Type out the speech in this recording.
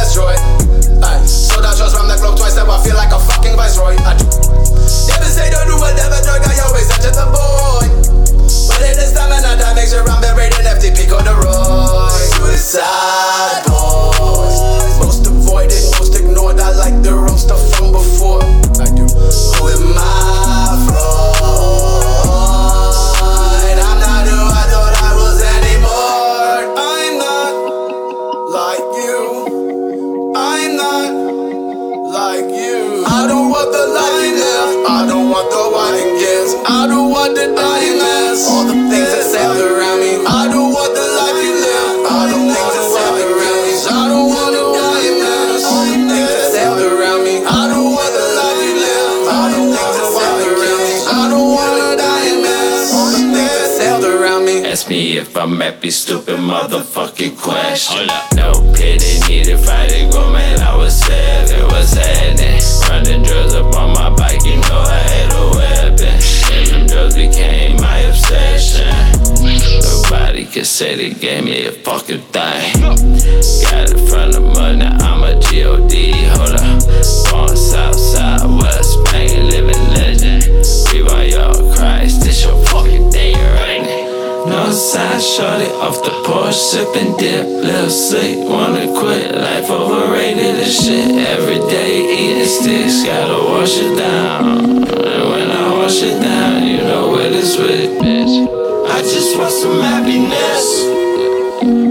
destroyed. Aye, so that just from the club twice, now I feel like a fucking viceroy. Never say don't do whatever drug, I always enter the boy. But in this time and that makes sure I'm buried in FTP corduroy. Suicide boys, most avoided, most ignored. I like the wrong stuff from before. I do. Who am I Freud? I'm not who I thought I was anymore. I'm not like you. I'm not like you. I don't want the life you live. I don't want the wine gifts. I don't want the diamonds. All the things that sailed around me. I don't want the life you live. I don't think that sailed around me. I don't want the diamonds. All the things that sailed around me. I don't want the life you live. I don't think that sailed around me. I don't want the diamonds. All the things that sailed around me. Ask me if I'm happy, stupid motherfucking question. No pity needed, fighting go, man, I was sad, it was happening. Running drugs up on my bike, you know I had a weapon. And them drugs became my obsession. Nobody could say they gave me a fucking thing. Got it from the mud, now I'm a G.O.D. Hold up, born Southside, West Bank, living legend. Rewind y'all Christ, this your fucking day right now. No side, shorty off the porch, sipping dip, little sleep, wanna quit, life overrated as shit. Every day eating sticks, gotta wash it down. And when I wash it down, you know what it's with, bitch. I just want some happiness.